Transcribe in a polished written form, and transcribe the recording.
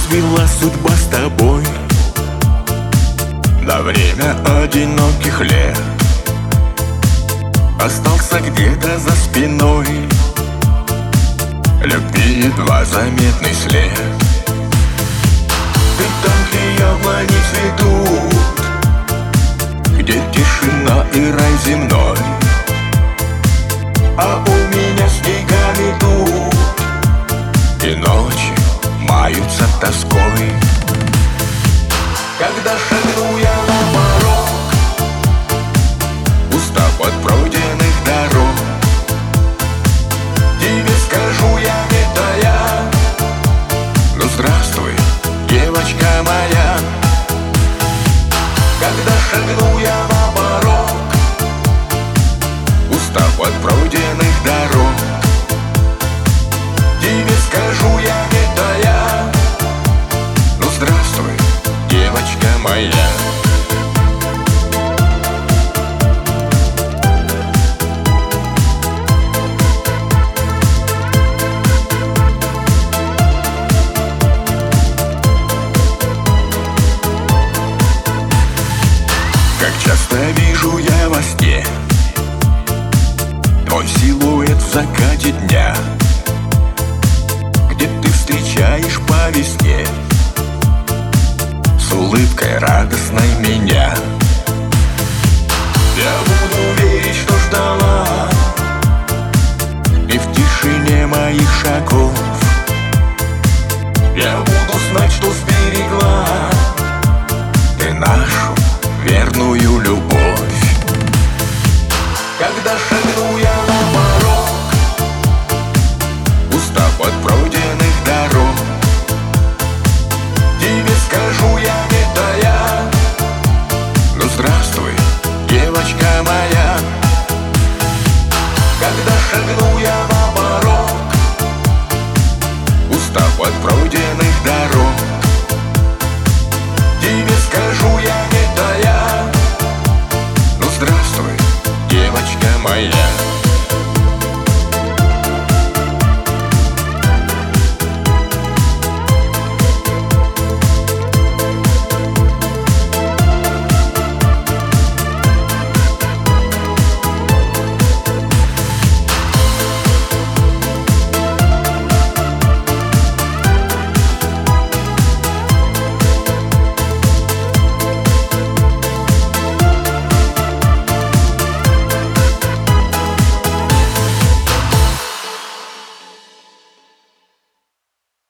свела судьба с тобой на время одиноких лет. Остался где-то за спиной любви едва заметный след. Ты там, где яблони цветут, где тишина и рай земной, а у меня снега идут, и ночи маются тоской. Когда шагну я на порог, устав от пройденных дорог, тебе скажу я, это я. Ну здравствуй, девочка моя. Когда шагну я на порог, устав от пройденных дорог, тебе скажу я, это я. Ну здравствуй, девочка моя. Как часто вижу я во сне твой силуэт в закате дня, где ты встречаешь по весне с улыбкой радостной меня. Я буду верить, что ждала